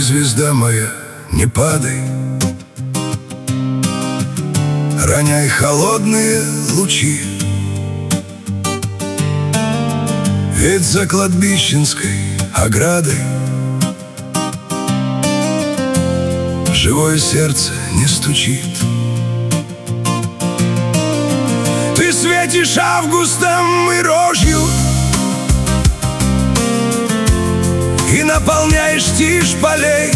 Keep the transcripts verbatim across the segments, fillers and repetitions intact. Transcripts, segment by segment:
звезда моя, не падай, роняй холодные лучи. Ведь за кладбищенской оградой живое сердце не стучит. Ты светишь августом и рожью и наполняешь тишь полей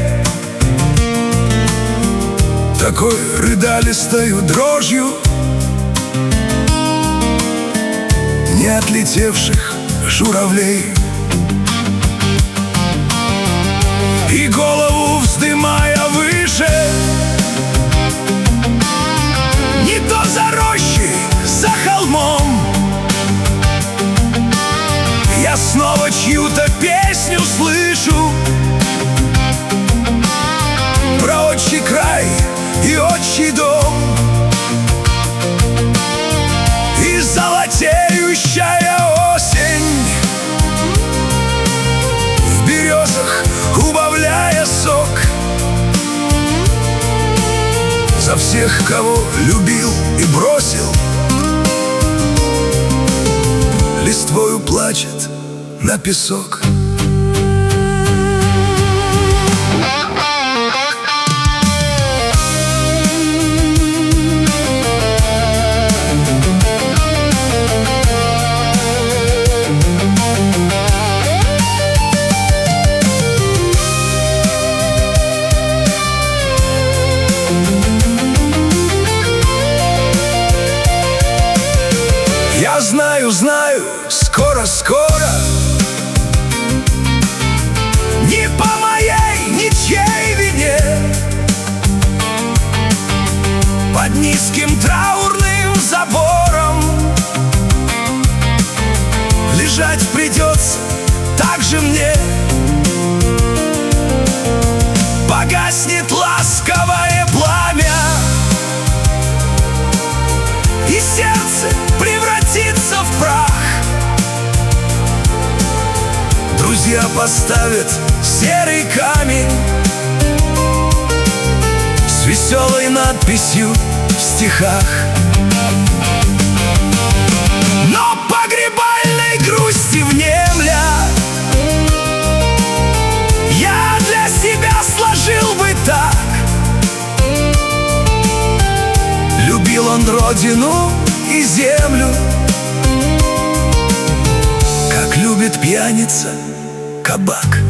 такой рыдалистою дрожью не отлетевших журавлей. И голову вздымая выше, не то за рощей, за холмом, я снова чью-то песню слышу про отчий край и отчий дом. И золотеющая осень в березах убавляя сок за всех, кого любил и бросил, листвою плачет на песок. Я знаю, знаю, скоро-скоро не по моей, ничьей вине под низким траурным забором лежать придется также мне. Погаснет ласковое пламя, и сердце превратится в прах. Друзья поставят серый камень с веселой надписью в стихах. Но погребальной грусти внемля я для себя сложил бы так: любил он родину и землю, как любит пьяница кабак.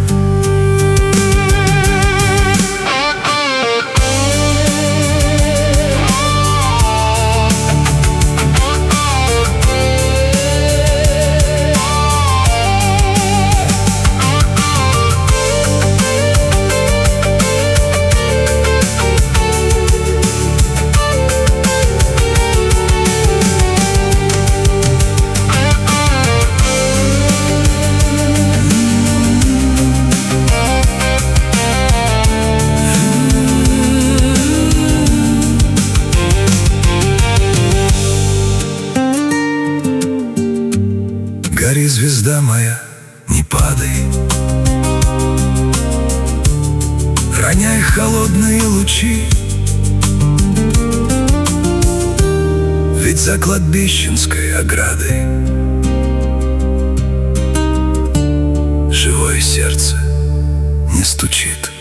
Гори, звезда моя, не падай, роняй холодные лучи. Ведь за кладбищенской оградой живое сердце не стучит.